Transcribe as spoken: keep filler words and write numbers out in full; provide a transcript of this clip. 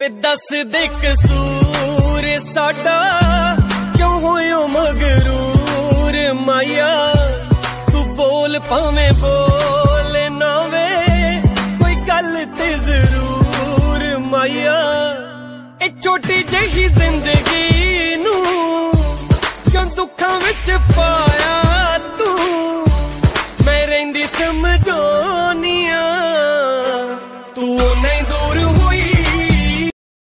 वे दस दे कसूर साडा क्यों होयो मगरूर माया तू बोल भावें बोल ना वे कोई गल ते जरूर माया ए छोटी जही जिंदगी नू क्यों दुखां विच पा